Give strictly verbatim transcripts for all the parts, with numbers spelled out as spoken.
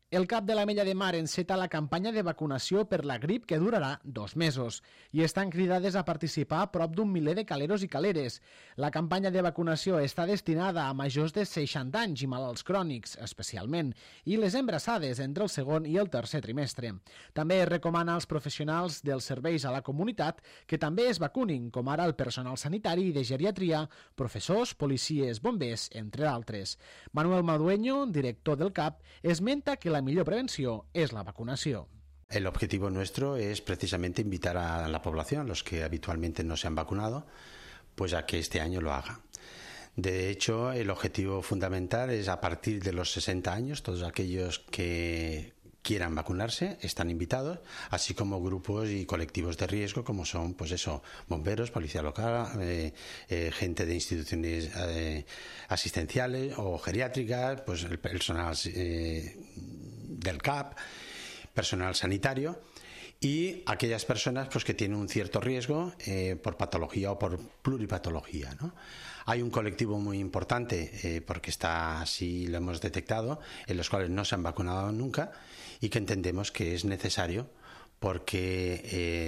El cap de l'Ametlla de Mar enceta la campanya de vacunació per la grip que durarà dos mesos i estan cridades a participar prop d'un miler de caleros i caleres. La campanya de vacunació està destinada a majors de seixanta anys i malalts crònics, especialment, i les embarassades entre el segon i el tercer trimestre. També es recomana als professionals dels serveis a la comunitat que també es vacunin, com ara el personal sanitari i de geriatria, professors, policies, bombers, entre d'altres. Manuel Madueño, director del C A P, esmenta que la La mejor prevención es la vacunación. El objetivo nuestro es precisamente invitar a la población, los que habitualmente no se han vacunado, pues a que este año lo hagan. De hecho, el objetivo fundamental es a partir de los sesenta años, todos aquellos que quieran vacunarse están invitados, así como grupos y colectivos de riesgo como son, pues eso, bomberos, policía local, eh, eh, gente de instituciones eh, asistenciales o geriátricas, pues el personal eh, del C A P, personal sanitario y aquellas personas pues que tienen un cierto riesgo eh, por patología o por pluripatología, ¿no? Hay un colectivo muy importante eh, porque está así lo hemos detectado, en los cuales no se han vacunado nunca y que entendemos que es necesario porque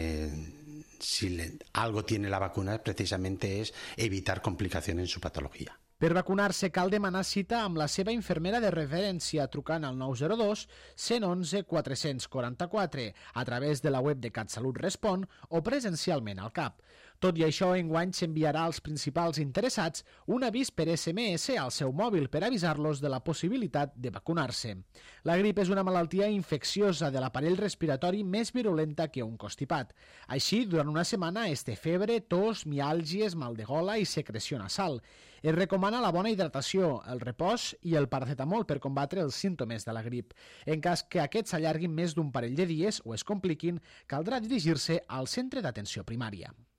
eh, si le, algo tiene la vacuna precisamente es evitar complicaciones en su patología. Per vacunar-se cal demanar cita amb la seva infermera de referència trucant al nou zero dos, cent onze, quatre cents quaranta-quatre a través de la web de CatSalut Respon o presencialment al C A P. Tot i això, enguany s'enviarà als principals interessats un avís per esse eme esse al seu mòbil per avisar-los de la possibilitat de vacunar-se. La grip és una malaltia infecciosa de l'aparell respiratori més virulenta que un constipat. Així, durant una setmana es té febre, tos, miàlgies, mal de gola i secreció nasal. Es recomana la bona hidratació, el repòs i el paracetamol per combatre els símptomes de la grip. En cas que aquests s'allarguin més d'un parell de dies o es compliquin, caldrà dirigir-se al centre d'atenció primària.